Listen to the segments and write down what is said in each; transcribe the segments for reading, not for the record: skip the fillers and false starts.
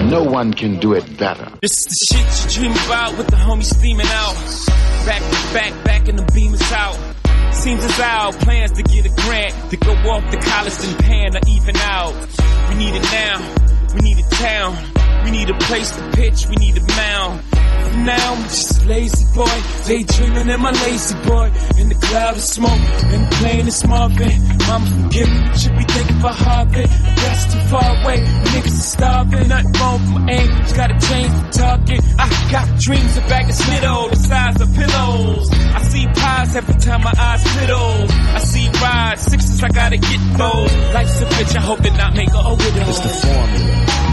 No one can do it better. This is the shit you dream about with the homies steaming out. Back to back and the beam is out. Seems as our plans to get a grant, to go off to college and pan or even out. We need it now, we need a town, we need a place to pitch, we need a mound. Now I'm just a lazy boy, daydreaming in my lazy boy. In the cloud of smoke, and the plane is Marvin. Mama forgive me, should be thinking for Harvard. That's too far away, niggas are starving. Nothing wrong with my aim, just gotta change the target. I got dreams, a bag of Skittles, the size of pillows. I see pies every time my eyes fiddle. I see rides, sixes, I gotta get those. Life's a bitch, I hope that not make her a widow. It's the formula.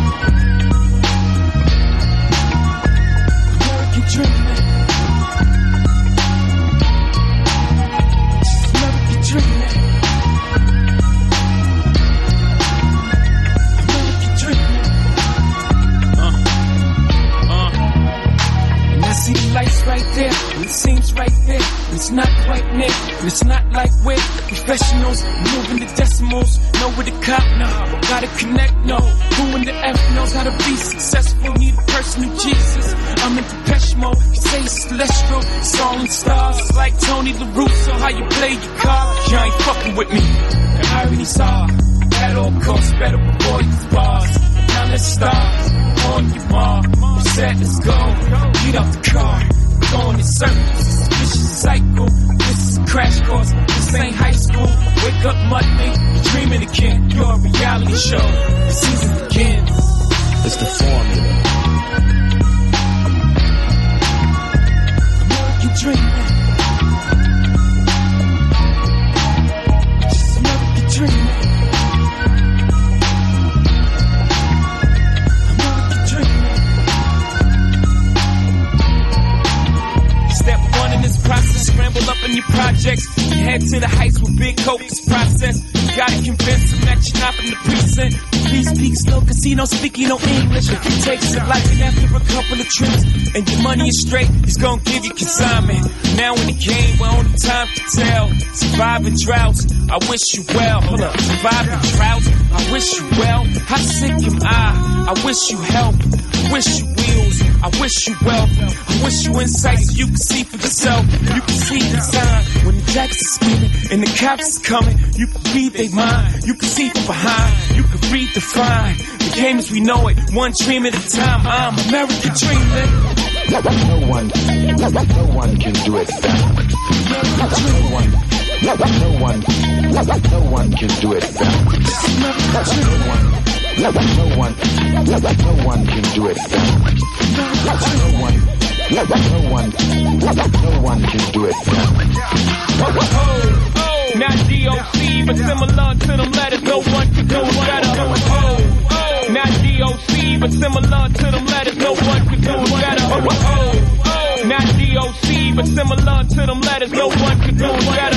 Dreaming. Just American dreaming. American dreaming. And I see the lights right there, and it seems right there, and it's not quite near, and it's not like we're professionals, moving the decimals, know where the cop now, gotta connect, no, who in the F knows how to be successful, need a personal Jesus, I'm in Depeche Mode, you say it's celestial, song stars, like Tony LaRusso, how you play your cards, you ain't fucking with me, the irony's hard, at all costs, better avoid these bars, now let's start, on your mark, you said let's go, get off the car, going in circles, it's a vicious cycle, this is a crash course, this ain't high school, wake up Monday, you're dreaming again, you're a reality show, the season begins. It's the formula. American dreaming. Just American dreaming. American dreaming. Step one in this process, scramble up in your projects. Head to the heights with big hope, this process. You gotta convince them that you're not from the precinct. These peaks, no casino, speaking no English. If he takes it like it after a couple of trips and your money is straight, he's gonna give you consignment. Now in the game, we're only time to tell. Surviving droughts, I wish you well. Hold up, surviving droughts, I wish you well. How sick am I wish you help. I wish you wheels, I wish you wealth. I wish you insight so you can see for yourself. You can see the sign when the jacks are screaming and the cops is coming. You can read their mind, you can see from behind, you can read the fine. The game as we know it, one dream at a time. I'm American dreaming. No one can do it better. No one can do it better. No one can do it better. No one can do it better. Not DOC, but similar to them letters. No one can do it better. Not DOC, but similar to them letters. No one can do it better. Not DOC, but similar to them letters. No one can do it better.